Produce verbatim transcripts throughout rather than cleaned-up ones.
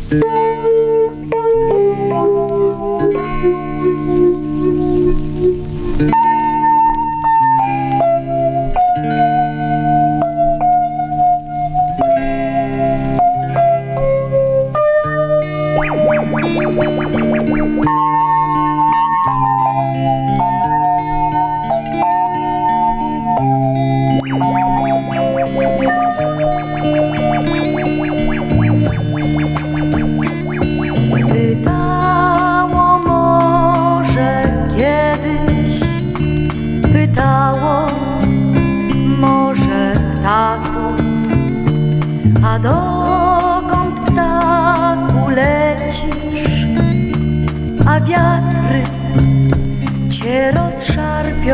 Pytało morze kiedyś, pytało morze ptaków, a dokąd ptaku lecisz, a wiatry cię rozszarpią.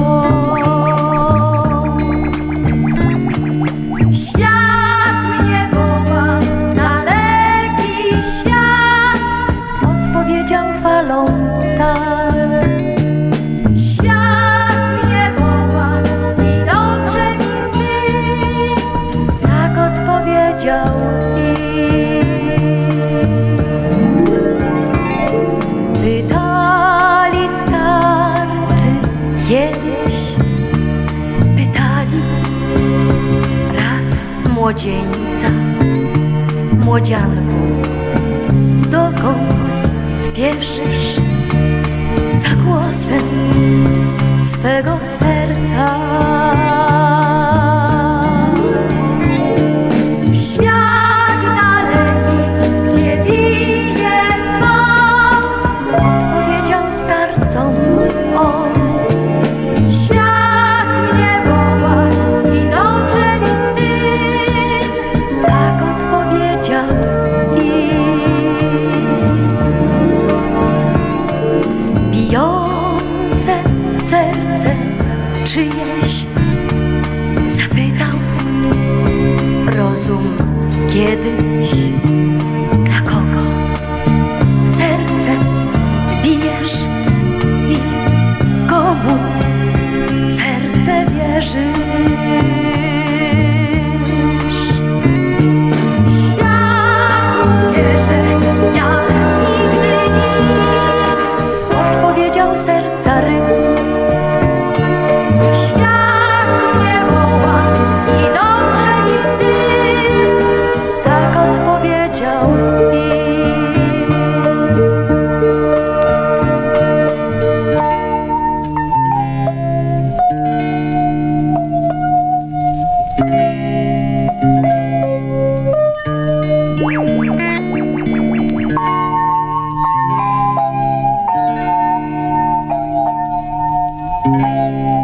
Świat mnie woła, daleki świat, odpowiedział falą tak. Świat mnie woła i dobrze mi z tym, tak odpowiedział im. Pytali starcy kiedyś, pytali raz młodzieńca: młodzianku, dokąd spieszysz? Za głosem swego serca. W świat daleki, gdzie bije dzwon, odpowiedział starcom on. Świat mnie woła i dobrze mi z tym, tak odpowiedział im. Bijące serce czyjeś, zapytał rozum kiedyś. Dla kogo serce bijesz i komu serce wierzysz? Światu wierzę jak nigdy nikt, odpowiedział serca rytm. Świat mnie woła i dobrze mi z tym, tak odpowiedział im. Thank you.